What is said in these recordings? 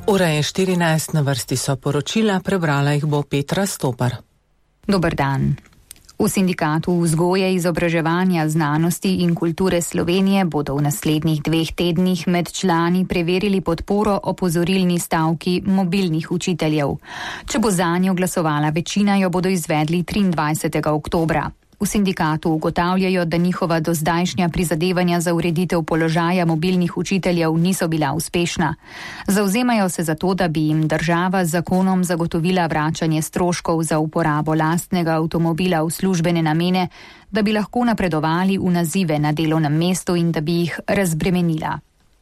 Ura je 14, na vrsti so poročila, prebrala jih bo Petra Stopar. Dober dan. V Sindikatu vzgoje, izobraževanja, znanosti in kulture Slovenije bodo v naslednjih 2 tednih med člani preverili podporo opozorilni stavki mobilnih učiteljev. Če bo zanjo glasovala večina, jo bodo izvedli 23. oktobra. V sindikatu ugotavljajo, da njihova dozdajšnja prizadevanja za ureditev položaja mobilnih učiteljev niso bila uspešna. Zavzemajo se za to, da bi jim država z zakonom zagotovila vračanje stroškov za uporabo lastnega avtomobila v službene namene, da bi lahko napredovali v nazive na delovnem mestu in da bi jih razbremenila.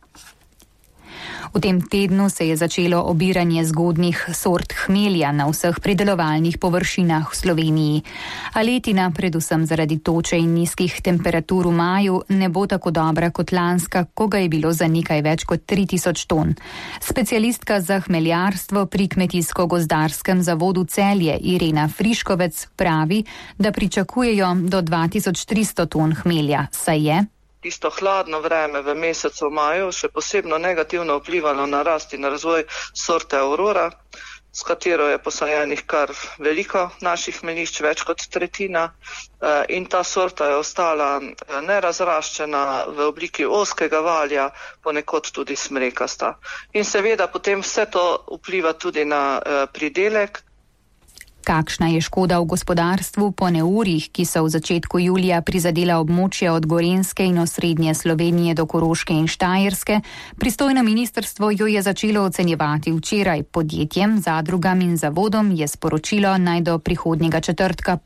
V tem tednu se je začelo obiranje zgodnjih sort hmelja na vseh pridelovalnih površinah v Sloveniji. A letina, predvsem zaradi toče in nizkih temperatur v maju, ne bo tako dobra kot lanska, ko ga je bilo za nekaj več kot 3000 ton. Specialistka za hmeljarstvo pri Kmetijsko-gozdarskem zavodu Celje Irena Friškovec pravi, da pričakujejo do 2300 ton hmelja, saj je tisto hladno vreme v mesecu maju še posebno negativno vplivalo na rast in razvoj sorte Aurora, s katero je posajenih kar veliko naših hmeljišč, več kot tretjina, in ta sorta je ostala nerazraščena v obliki ozkega valja, ponekod tudi smrekasta. In seveda potem vse to vpliva tudi na pridelek. Kakšna je škoda v gospodarstvu po neurjih, ki so v začetku julija prizadela območje od Gorenjske in osrednje Slovenije do Koroške in Štajerske, pristojno ministrstvo jo je začelo ocenjevati včeraj. Podjetjem, zadrugam in zavodom je sporočilo, naj do prihodnjega četrtka